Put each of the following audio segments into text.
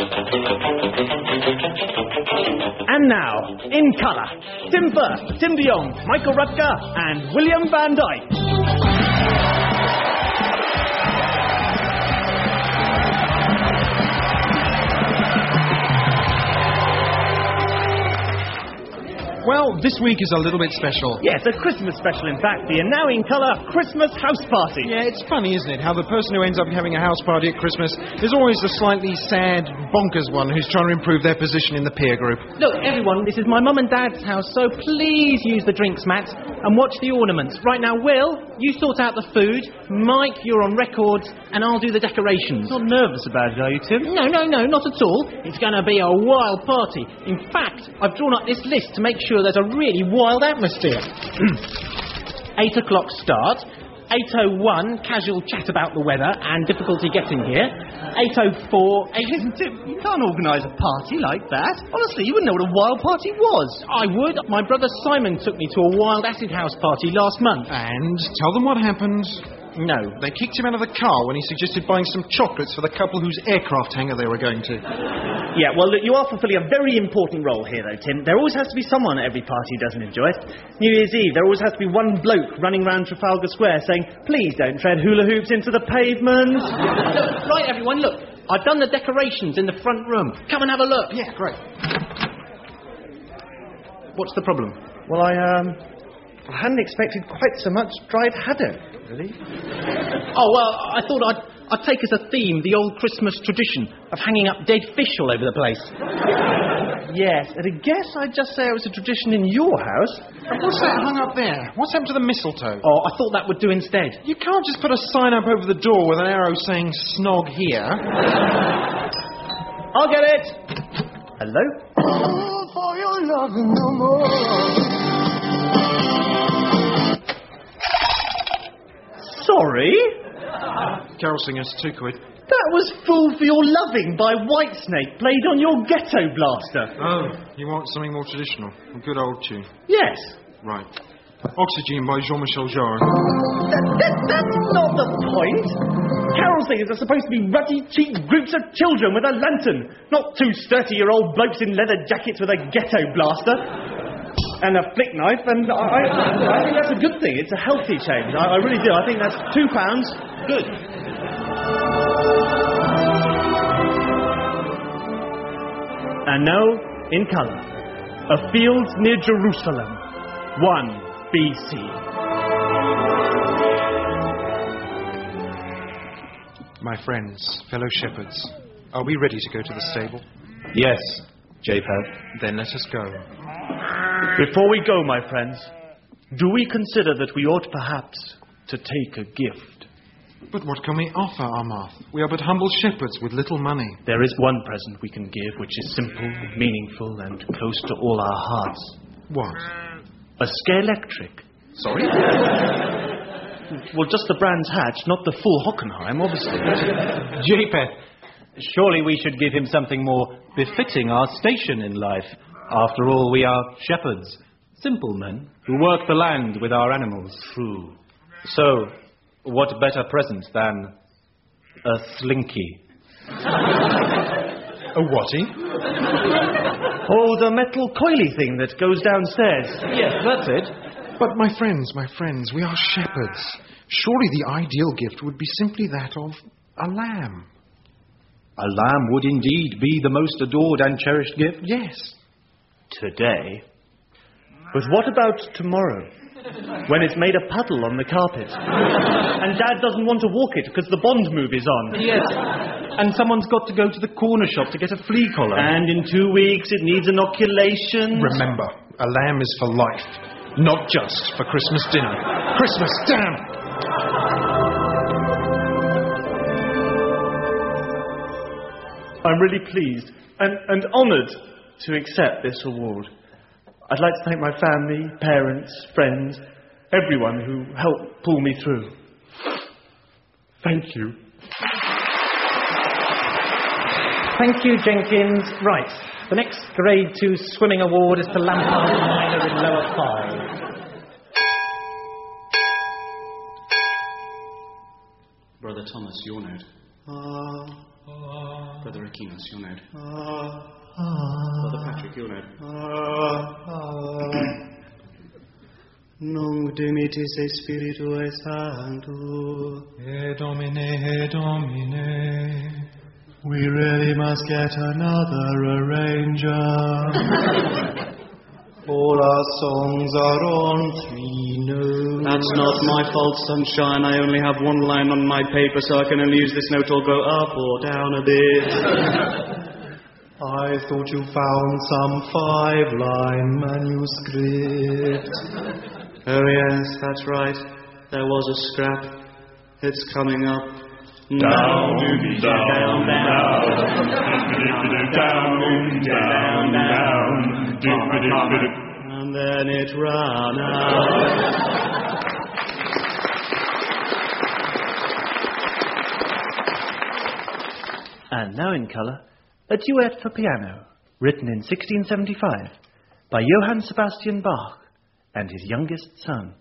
And now, in colour, Tim Firth, Tim de Jong, Michael Rutger and William Van Dyke. Well, this week is a little bit special. Yeah, it's a Christmas special, in fact. The Now in Colour Christmas House Party. Yeah, it's funny, isn't it, how the person who ends up having a house party at Christmas is always the slightly sad, bonkers one who's trying to improve their position in the peer group. Look, everyone, this is my mum and dad's house, so please use the drinks mats and watch the ornaments. Right now, Will, you sort out the food. Mike, you're on records, and I'll do the decorations. Not nervous about it, are you, Tim? No, not at all. It's going to be a wild party. In fact, I've drawn up this list to make sure there's a really wild atmosphere. 8 o'clock start. 8:01, casual chat about the weather and difficulty getting here. 8:04... Listen, Tim, you can't organise a party like that. Honestly, you wouldn't know what a wild party was. I would. My brother Simon took me to a wild acid house party last month. And tell them what happened. No. They kicked him out of the car when he suggested buying some chocolates for the couple whose aircraft hangar they were going to. Yeah, well, look, you are fulfilling a very important role here, though, Tim. There always has to be someone at every party who doesn't enjoy it. New Year's Eve, there always has to be one bloke running round Trafalgar Square saying, please don't tread hula hoops into the pavement. Look, right, everyone, look. I've done the decorations in the front room. Come and have a look. Yeah, great. What's the problem? Well, I hadn't expected quite so much dried haddock, really. Oh, well, I thought I'd take as a theme the old Christmas tradition of hanging up dead fish all over the place. Yes, and I guess I'd just say it was a tradition in your house. And what's that hung up there? What's happened to the mistletoe? Oh, I thought that would do instead. You can't just put a sign up over the door with an arrow saying snog here. I'll get it. Hello? Oh, for your loving no more. Sorry? Carol singers, £2. That was Fool for Your Loving by Whitesnake, played on your ghetto blaster. Oh, you want something more traditional? A good old tune. Yes. Right. Oxygen by Jean-Michel Jarre. That's not the point. Carol singers are supposed to be ruddy-cheeked groups of children with a lantern, not two 30-year-old blokes in leather jackets with a ghetto blaster. And a flick knife, and I think that's a good thing. It's a healthy change. I really do. I think that's £2. Good. And now, in colour, a field near Jerusalem, 1 BC. My friends, fellow shepherds, are we ready to go to the stable? Yes, Japheth. Then let us go. Before we go, my friends, do we consider that we ought perhaps to take a gift? But what can we offer, Armath? We are but humble shepherds with little money. There is one present we can give which is simple, meaningful, and close to all our hearts. What? A Scalextric. Sorry? Well, just the Brands Hatch, not the full Hockenheim, obviously. Japheth, surely we should give him something more befitting our station in life. After all, we are shepherds, simple men, who work the land with our animals. True. So, what better present than a slinky? A whaty? Oh, the metal coily thing that goes downstairs. Yes, that's it. But my friends, we are shepherds. Surely the ideal gift would be simply that of a lamb. A lamb would indeed be the most adored and cherished gift. Yes. Today. But what about tomorrow? When it's made a puddle on the carpet. And Dad doesn't want to walk it because the Bond movie's on. Yes. And someone's got to go to the corner shop to get a flea collar. And in 2 weeks it needs inoculation. Remember, a lamb is for life, not just for Christmas dinner. Christmas, damn! I'm really pleased and honoured to accept this award. I'd like to thank my family, parents, friends, everyone who helped pull me through. Thank you. Thank you, Jenkins. Right, the next Grade 2 swimming award is to Lampard Minor in Lower 5. Brother Thomas, your note. Brother Aquinas, your node. Brother Patrick, your node. Nunc dimittis Spiritue Sancto. E Domine. We really must get another arranger. All our songs are on 3 notes. That's not my fault, sunshine. I only have one line on my paper, so I can only use this note or go up or down a bit. I thought you found some 5-line manuscript. Oh yes, that's right. There was a scrap. It's coming up. Down, down, down, and then it ran out. And now in colour, a duet for piano, written in 1675 by Johann Sebastian Bach and his youngest son.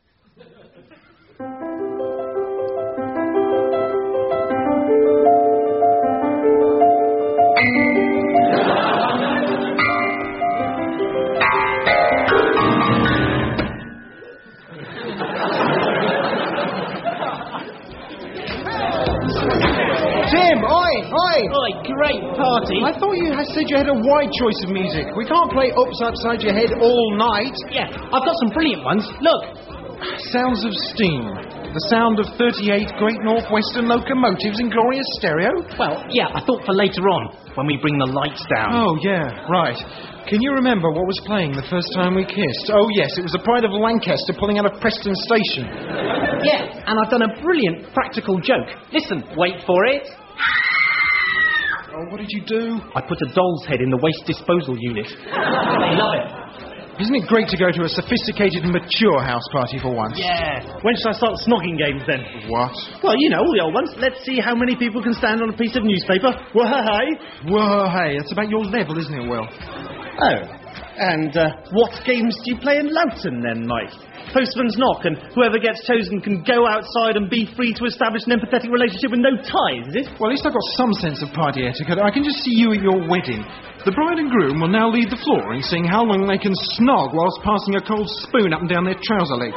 Oi, great party. I thought you said you had a wide choice of music. We can't play Ups Upside Your Head all night. Yeah, I've got some brilliant ones. Look. Sounds of steam. The sound of 38 Great Northwestern locomotives in glorious stereo? Well, yeah, I thought for later on, when we bring the lights down. Oh, yeah, right. Can you remember what was playing the first time we kissed? Oh, yes, it was the Pride of Lancaster pulling out of Preston Station. Yeah, and I've done a brilliant practical joke. Listen, wait for it. Oh, what did you do? I put a doll's head in the waste disposal unit. They love it. Isn't it great to go to a sophisticated and mature house party for once? Yeah. When shall I start snogging games then? What? Well, you know, all the old ones. Let's see how many people can stand on a piece of newspaper. Whoa-hey. Whoa-hey. That's about your level, isn't it, Will? Oh. And what games do you play in Loughton then, Mike? Postman's knock, and whoever gets chosen can go outside and be free to establish an empathetic relationship with no ties, is it? Well, at least I've got some sense of party etiquette. I can just see you at your wedding. The bride and groom will now lead the floor in seeing how long they can snog whilst passing a cold spoon up and down their trouser legs.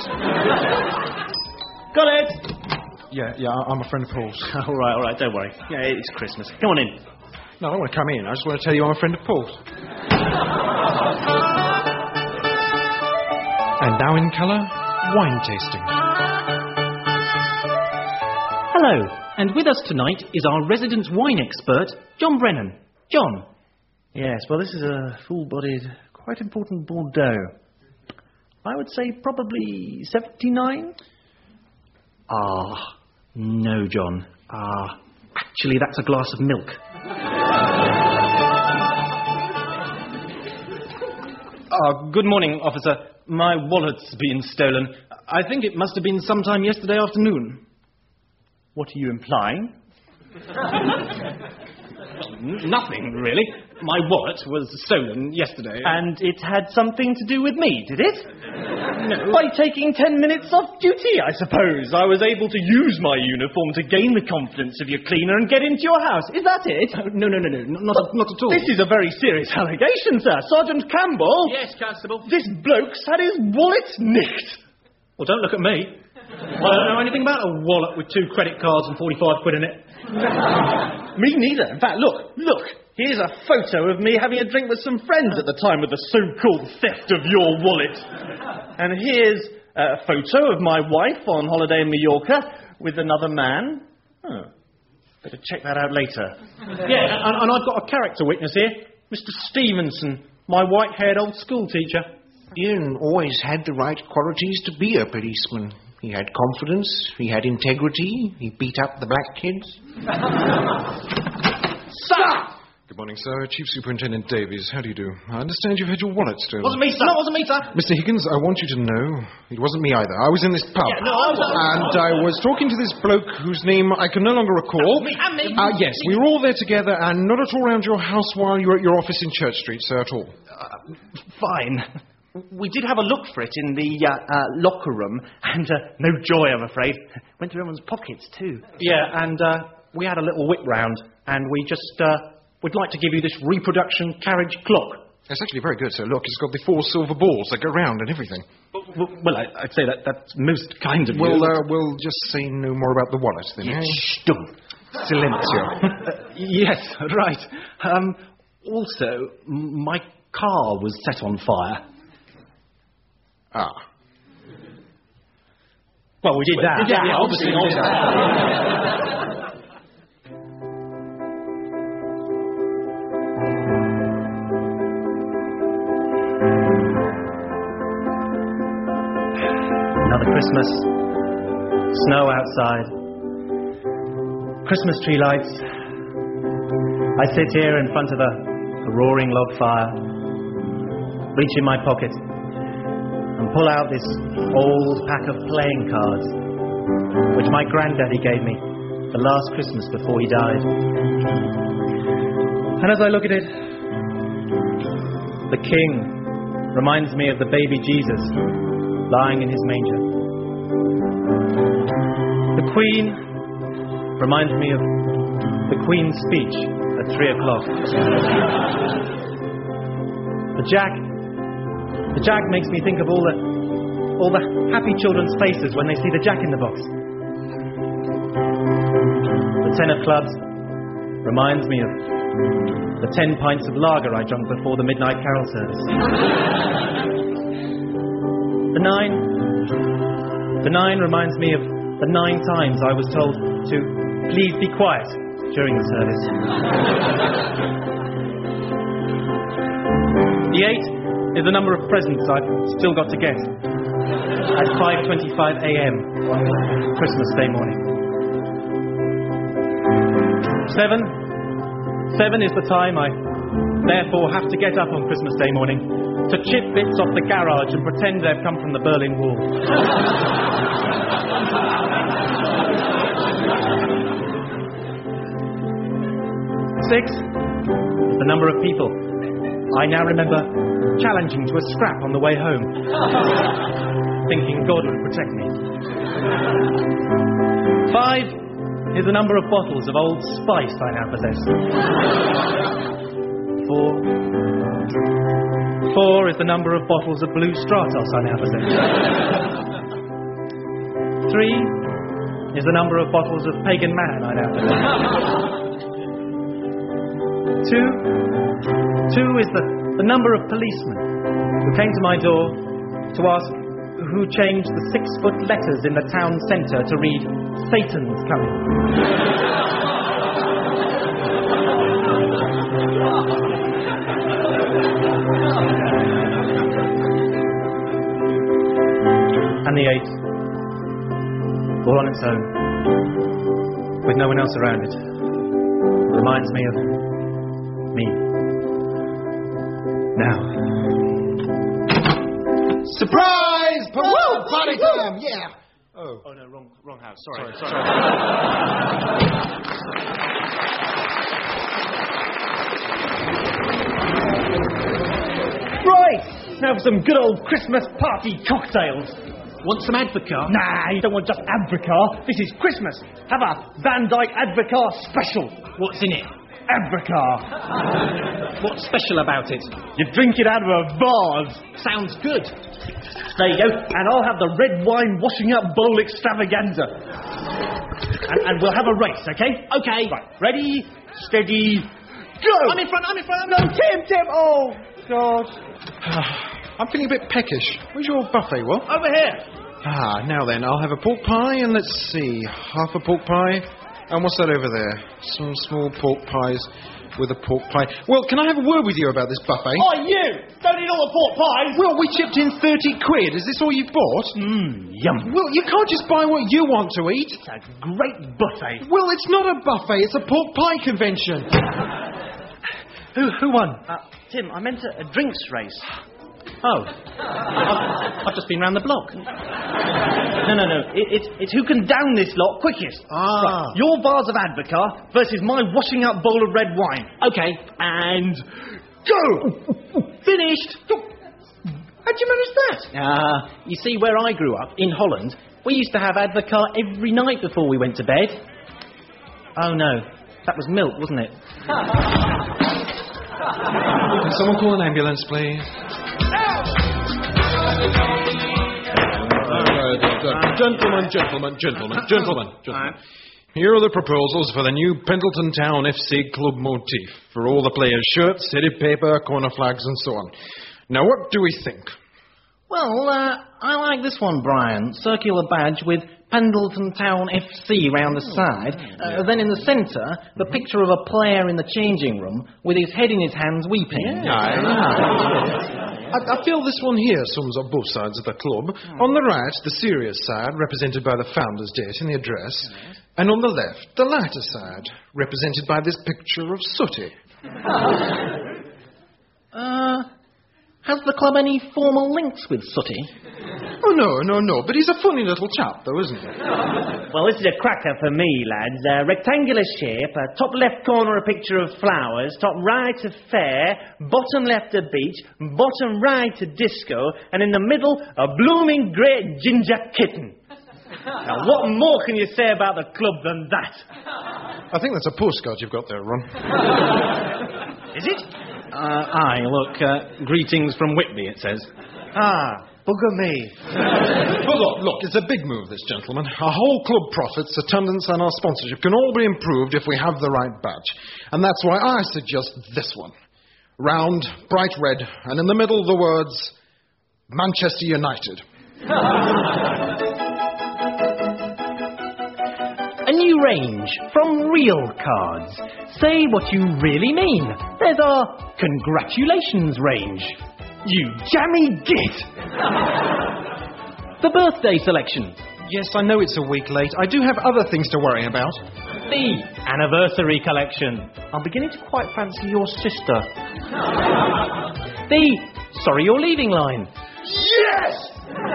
Got it! Yeah, I'm a friend of Paul's. All right, don't worry. Yeah, it's Christmas. Come on in. No, I don't want to come in. I just want to tell you I'm a friend of Paul's. And now in colour, wine tasting. Hello, and with us tonight is our resident wine expert, John Brennan. John. Yes, well, this is a full-bodied, quite important Bordeaux. I would say probably 79? No, John. Actually, that's a glass of milk. Good morning, officer. My wallet's been stolen. I think it must have been sometime yesterday afternoon. What are you implying? Nothing, really. My wallet was stolen yesterday. And it had something to do with me, did it? No. By taking 10 minutes off duty, I suppose. I was able to use my uniform to gain the confidence of your cleaner and get into your house. Is that it? No, not at all. This is a very serious allegation, sir. Sergeant Campbell. Yes, Constable. This bloke's had his wallet nicked. Well, don't look at me. I don't know anything about a wallet with 2 credit cards and 45 quid in it. Me neither. In fact, look. Here's a photo of me having a drink with some friends at the time of the so-called theft of your wallet. And here's a photo of my wife on holiday in Mallorca with another man. Better check that out later. Yeah, and I've got a character witness here. Mr. Stevenson, my white-haired old school teacher. Ian always had the right qualities to be a policeman. He had confidence, he had integrity, he beat up the black kids. Sir! Good morning, sir. Chief Superintendent Davies. How do you do? I understand you've had your wallet stolen. Wasn't me, sir. No, wasn't me, sir. Mr. Higgins, I want you to know it wasn't me either. I was in this pub. Yeah, no, I wasn't. And I was talking to this bloke whose name I can no longer recall. Me. Yes, we were all there together and not at all around your house while you were at your office in Church Street, sir, at all. Fine. We did have a look for it in the locker room, and no joy, I'm afraid. Went through everyone's pockets, too. Yeah, and we had a little whip round, and we just, would like to give you this reproduction carriage clock. It's actually very good, sir. Look, it's got the 4 silver balls that go round and everything. Well, I'd say that's most kind of you. Well, we'll just say no more about the wallet, then, eh? Stum. Silenzio. Yes, right. Also, my car was set on fire. Ah. Well, we did that. Yeah, obviously. Another Christmas. Snow outside. Christmas tree lights. I sit here in front of a roaring log fire, reach in my pocket, and pull out this old pack of playing cards, which my granddaddy gave me the last Christmas before he died. And as I look at it, the king reminds me of the baby Jesus lying in his manger. The queen reminds me of the Queen's speech at 3 o'clock. The Jack makes me think of all the happy children's faces when they see the Jack in the box. The 10 of clubs reminds me of the 10 pints of lager I drank before the midnight carol service. The 9 reminds me of the 9 times I was told to please be quiet during the service. The 8 is the number of presents I've still got to get at 5:25 a.m. on Christmas Day morning. 7 is the time I therefore have to get up on Christmas Day morning to chip bits off the garage and pretend they've come from the Berlin Wall. 6 is the number of people I now remember challenging to a scrap on the way home, thinking God would protect me. 5 is the number of bottles of Old Spice I now possess. 4 is the number of bottles of Blue Stratos I now possess. 3 is the number of bottles of Pagan Man I now possess. 2 is the number of policemen who came to my door to ask who changed the 6-foot letters in the town centre to read Satan's coming. And the 8, all on its own, with no one else around it, reminds me of me. Now. Surprise! Woo! Party time! Yeah! Oh no, wrong house. Sorry. Right! Now for some good old Christmas party cocktails. Want some Advocaat? Nah, you don't want just Advocaat. This is Christmas. Have a Van Dyke Advocaat special. What's in it? Advocaat. What's special about it? You drink it out of a vase. Sounds good. There you go. And I'll have the red wine washing up bowl extravaganza. And we'll have a race, okay? Okay. Right. Ready, steady, go! I'm in front. No, Tim! Oh, God. I'm feeling a bit peckish. Where's your buffet, Will? Over here. Now then, I'll have a pork pie, and let's see, half a pork pie. And what's that over there? Some small pork pies with a pork pie. Well, can I have a word with you about this buffet? Oh, you! Don't eat all the pork pies! Well, we chipped in 30 quid. Is this all you've bought? Yum. Well, you can't just buy what you want to eat. It's a great buffet. Well, it's not a buffet. It's a pork pie convention. Who won? Tim, I meant a drinks race. Oh. I've just been round the block. No. It's who can down this lot quickest. Right. Your vase of Advocaat versus my washing up bowl of red wine. Okay. And go! Finished! How'd you manage that? You see, where I grew up, in Holland, we used to have Advocaat every night before we went to bed. Oh, no. That was milk, wasn't it? Can someone call an ambulance, please? Gentlemen. Here are the proposals for the new Pendleton Town FC club motif. For all the players' shirts, headed paper, corner flags, and so on. Now, what do we think? Well, I like this one, Brian. Circular badge with Pendleton Town FC round the side. Then in the centre, the picture of a player in the changing room with his head in his hands weeping. I feel this one here sums up both sides of the club. On the right, the serious side, represented by the founder's date in the address. And on the left, the lighter side, represented by this picture of Sooty. Has the club any formal links with Sooty? Oh, no. But he's a funny little chap, though, isn't he? Well, this is a cracker for me, lads. Rectangular shape, top left corner a picture of flowers, top right a fair, bottom left a beach, bottom right a disco, and in the middle a blooming great ginger kitten. Now, what more can you say about the club than that? I think that's a postcard you've got there, Ron. Is it? Aye, look, greetings from Whitby, it says. Bugger me. But look, it's a big move, this, gentlemen. Our whole club profits, attendance, and our sponsorship can all be improved if we have the right badge. And that's why I suggest this one. Round, bright red, and in the middle the words, Manchester United. A new range from Real Cards. Say what you really mean. There's our congratulations range. You jammy git! The birthday selection. Yes, I know it's a week late. I do have other things to worry about. The anniversary collection. I'm beginning to quite fancy your sister. The sorry you're leaving line. Yes!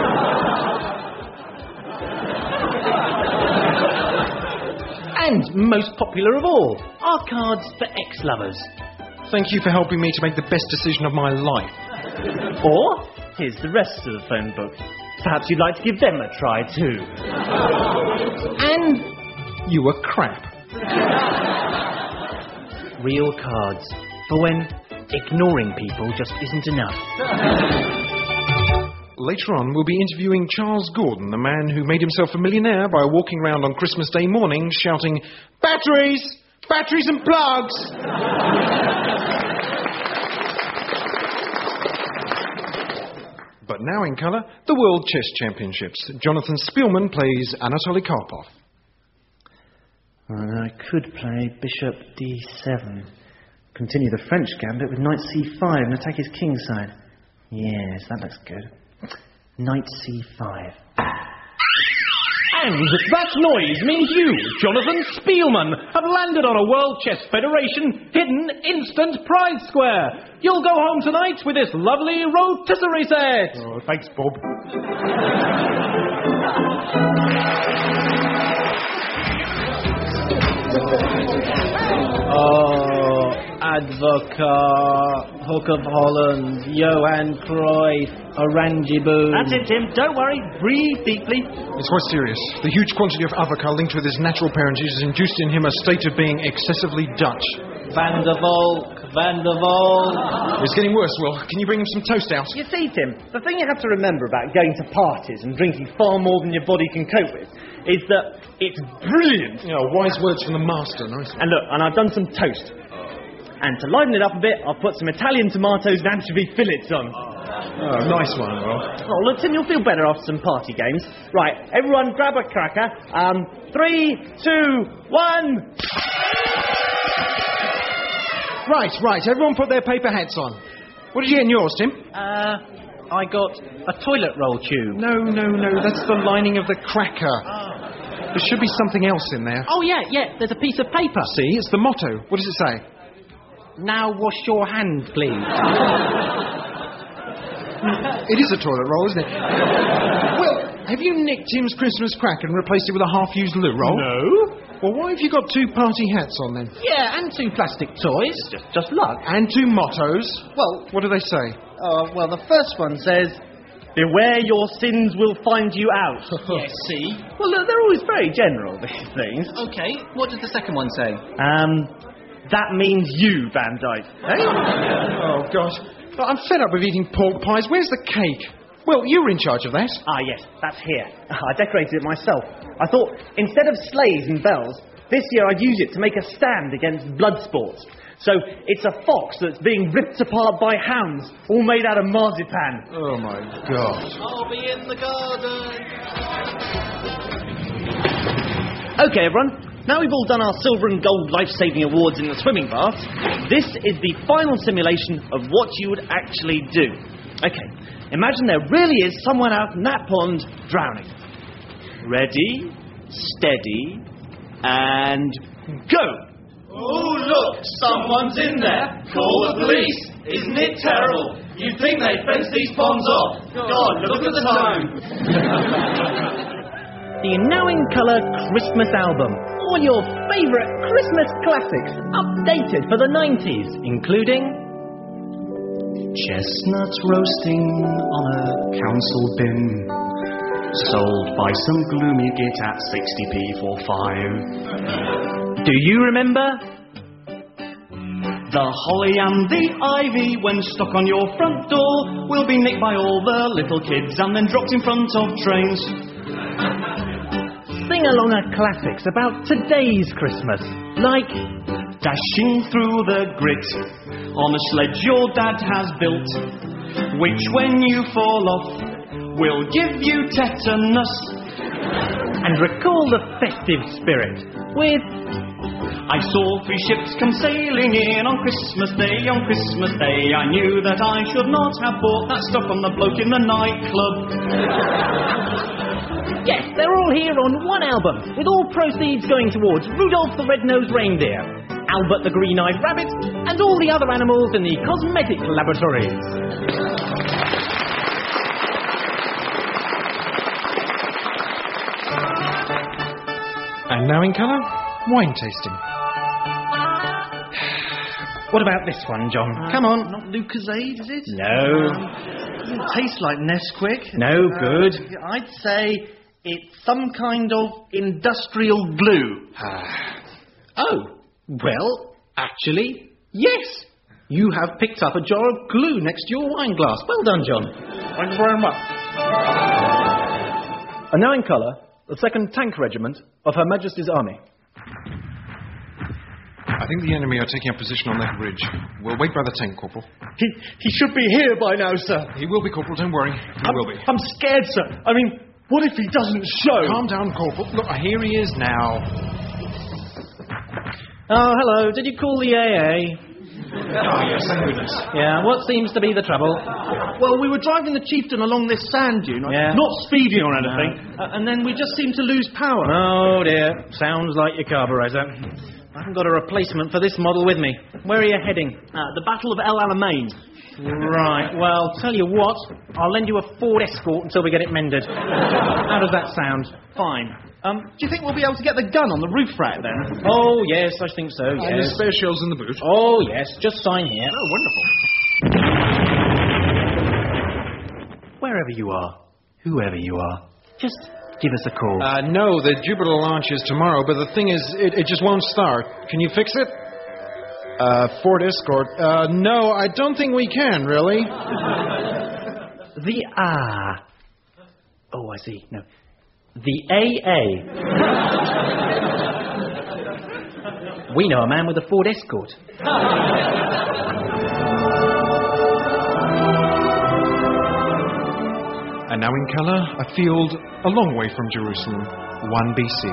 And most popular of all, our cards for ex-lovers. Thank you for helping me to make the best decision of my life. Or, here's the rest of the phone book. Perhaps you'd like to give them a try too. And you were crap. Real Cards. For when ignoring people just isn't enough. Later on, we'll be interviewing Charles Gordon, the man who made himself a millionaire by walking around on Christmas Day morning shouting, "Batteries! Batteries and plugs!" But now in colour, the World Chess Championships. Jonathan Spielman plays Anatoly Karpov. I could play Bishop D7. Continue the French gambit with Knight C5 and attack his king side. Yes, that looks good. Knight C5. And that noise means you, Jonathan Spielman, have landed on a World Chess Federation hidden instant prize square. You'll go home tonight with this lovely rotisserie set. Oh, thanks, Bob. Oh, Advocaat, Hook of Holland, Johan Cruyff, Oranjeboom. That's it, Tim. Don't worry. Breathe deeply. It's quite serious. The huge quantity of avocado linked with his natural parentage has induced in him a state of being excessively Dutch. Van der Volk. It's getting worse, Will. Can you bring him some toast out? You see, Tim, the thing you have to remember about going to parties and drinking far more than your body can cope with is that it's brilliant. You know, wise words from the master. Nice. And look, I've done some toast. And to liven it up a bit, I've put some Italian tomatoes and anchovy fillets on. Oh, nice one, Will. Oh, look, Tim, you'll feel better after some party games. Right, everyone grab a cracker. 3, 2, 1... Right. Everyone put their paper hats on. What did you get in yours, Tim? I got a toilet roll tube. No. That's the lining of the cracker. There should be something else in there. Oh, yeah. There's a piece of paper. See, it's the motto. What does it say? Now wash your hands, please. It is a toilet roll, isn't it? Well, have you nicked Tim's Christmas cracker and replaced it with a half-used loo roll? No. Well, why have you got 2 party hats on, then? Yeah, and 2 plastic toys. Just luck. And 2 mottos. Well, what do they say? Well, the first one says, Beware your sins will find you out. Yes, see? Well, look, they're always very general, these things. Okay, what does the second one say? That means you, Van Dyke. Hey? Oh, gosh. I'm fed up with eating pork pies. Where's the cake? Well, you were in charge of that. Ah, yes, that's here. I decorated it myself. I thought, instead of sleighs and bells, this year I'd use it to make a stand against blood sports. So, it's a fox that's being ripped apart by hounds, all made out of marzipan. Oh, my God. I'll be in the garden. Okay, everyone. Now we've all done our silver and gold life-saving awards in the swimming baths, this is the final simulation of what you would actually do. Okay, imagine there really is someone out in that pond drowning. Ready, steady, and go! Oh, look, someone's in there. Call the police. Isn't it terrible? You'd think they'd fence these ponds off. God, look at the time. The Now in Colour Christmas album. All your favourite Christmas classics, updated for the 90s, including... Chestnuts roasting on a council bin, sold by some gloomy git at 60p for 5. Do you remember? The holly and the ivy, when stuck on your front door, will be nicked by all the little kids and then dropped in front of trains. Sing-along classics about today's Christmas, like... Dashing through the grit on a sledge your dad has built, which when you fall off will give you tetanus. And recall the festive spirit with... I saw 3 ships come sailing in on Christmas Day, on Christmas Day. I knew that I should not have bought that stuff from the bloke in the nightclub. Yes, they're all here on one album, with all proceeds going towards Rudolph the Red-Nosed Reindeer, Albert the Green-Eyed Rabbit, and all the other animals in the cosmetic laboratories. And now in colour, wine tasting. What about this one, John? Come on, not Lucozade, is it? No. Doesn't taste like Nesquik. No good. I'd say it's some kind of industrial glue. Oh, well, actually, yes. You have picked up a jar of glue next to your wine glass. Well done, John. Thank you very much. And now in colour, the 2nd Tank Regiment of Her Majesty's Army. I think the enemy are taking up position on that bridge. We'll wait by the tank, Corporal. He should be here by now, sir. He will be, Corporal, don't worry. He will be. I'm scared, sir. I mean, what if he doesn't show? Calm down, Corporal. Look, here he is now. Oh, hello. Did you call the AA? Oh, yes, thank goodness. Yeah, what seems to be the trouble? Well, we were driving the Chieftain along this sand dune, not speeding or anything, and then we just seemed to lose power. Oh, dear. Sounds like your carburetor. I haven't got a replacement for this model with me. Where are you heading? The Battle of El Alamein. Right, well, tell you what, I'll lend you a Ford Escort until we get it mended. How does that sound? Fine. Do you think we'll be able to get the gun on the roof rack then? Oh, yes, I think so, yes. And the spare shells in the boot. Oh, yes, just sign here. Oh, wonderful. Wherever you are, whoever you are, just give us a call. No, the Jupiter launch is tomorrow, but the thing is, it just won't start. Can you fix it? Ford Escort. No, I don't think we can, really. The Oh, I see. No. The AA. We know a man with a Ford Escort. And now in colour, a field a long way from Jerusalem, 1 BC.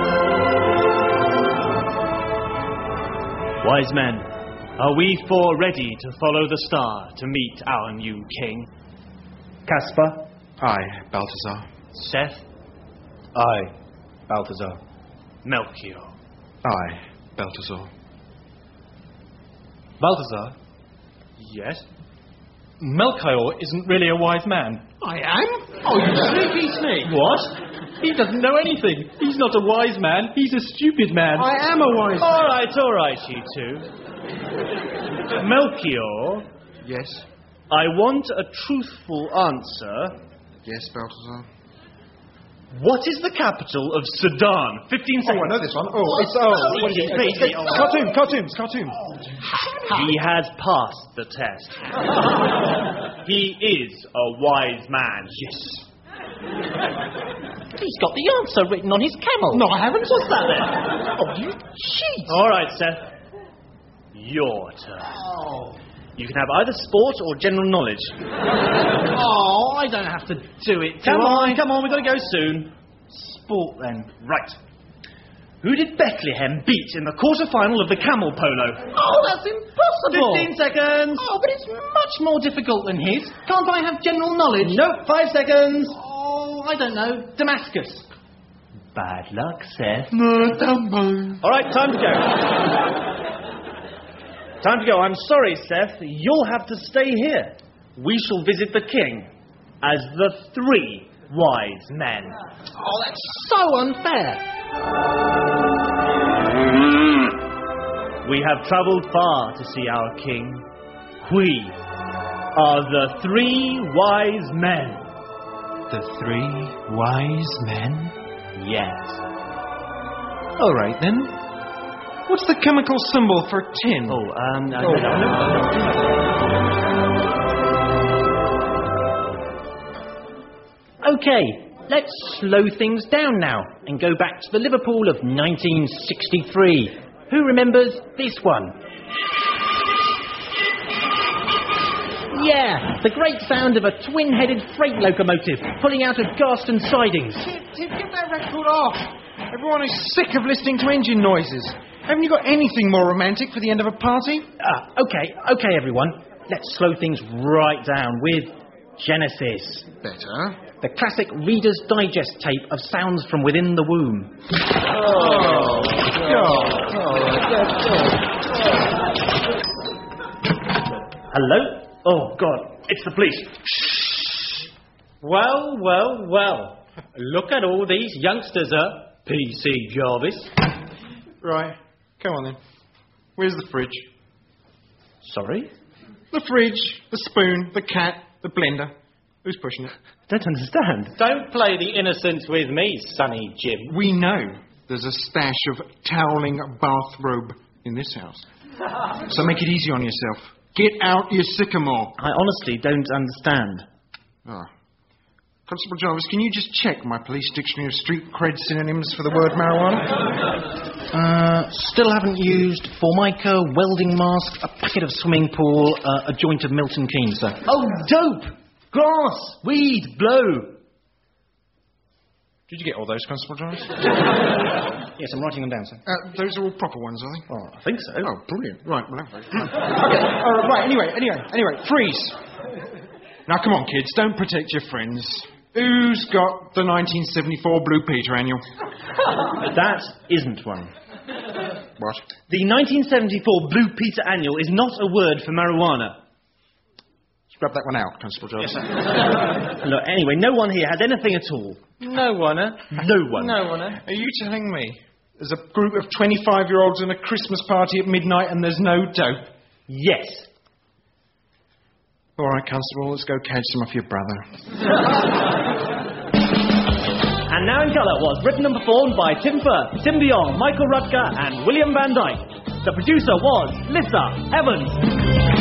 Wise men, are we four ready to follow the star to meet our new king? Caspar. Aye, Balthazar. Seth? Aye, Balthazar. Melchior? Aye, Balthazar. Balthazar? Yes? Melchior isn't really a wise man. I am? Oh, you sneaky snake. What? He doesn't know anything. He's not a wise man. He's a stupid man. I am a wise man. All right, you two. Melchior? Yes? I want a truthful answer. Yes, Balthazar? What is the capital of Sudan? 15 seconds. Oh, I know this one. What is it? Khartoum. He has passed the test. He is a wise man. Yes. He's got the answer written on his camel. No, I haven't. What's that then? Oh, you cheat. All right, Seth. Your turn. Oh. You can have either sport or general knowledge. Oh, I don't have to do it. Come on, we've got to go soon. Sport then. Right. Who did Bethlehem beat in the quarter-final of the camel polo? Oh, that's impossible. 15 seconds. Oh, but it's much more difficult than his. Can't I have general knowledge? Nope, 5 seconds. Oh, I don't know. Damascus. Bad luck, Seth. No, don't mind. All right, time to go. Time to go. I'm sorry, Seth. You'll have to stay here. We shall visit the king as the 3 wise men. Oh, that's so unfair. We have travelled far to see our king. We are the 3 wise men. The 3 wise men? Yes. All right, then. What's the chemical symbol for tin? Okay, let's slow things down now and go back to the Liverpool of 1963. Who remembers this one? Yeah, the great sound of a twin-headed freight locomotive pulling out of Garston sidings. Tip, get that record off. Everyone is sick of listening to engine noises. Haven't you got anything more romantic for the end of a party? Okay, everyone. Let's slow things right down with Genesis. Better. The classic Reader's Digest tape of sounds from within the womb. Hello? Oh, God, it's the police. Shh. Well. Look at all these youngsters, PC Jarvis. Right. Come on, then. Where's the fridge? Sorry? The fridge, the spoon, the cat, the blender. Who's pushing it? Don't understand. Don't play the innocents with me, Sonny Jim. We know there's a stash of toweling bathrobe in this house. So make it easy on yourself. Get out your sycamore. I honestly don't understand. Oh. Constable Jarvis, can you just check my police dictionary of street cred synonyms for the word marijuana? Still haven't used Formica, welding mask, a packet of swimming pool, a joint of Milton Keynes, sir. Oh, dope! Grass, weed, blow. Did you get all those, Constable Jarvis? Yes, I'm writing them down, sir. Those are all proper ones, are they? Oh, I think so. Oh, brilliant. Right, well, okay. Right, anyway, freeze. Now, come on, kids, don't protect your friends. Who's got the 1974 Blue Peter Annual? That isn't one. What? The 1974 Blue Peter Annual is not a word for marijuana. Scrub that one out, Constable Jarvis. Yes, sir. Look, anyway, no one here had anything at all. No one, No one. No one, Are you telling me there's a group of 25-year-olds in a Christmas party at midnight and there's no dope? Yes. All right, Constable, let's go catch some of your brother. And Now in Colour was written and performed by Tim Firth, Tim DeYoung, Michael Rutger and William Van Dyke. The producer was Lissa Evans.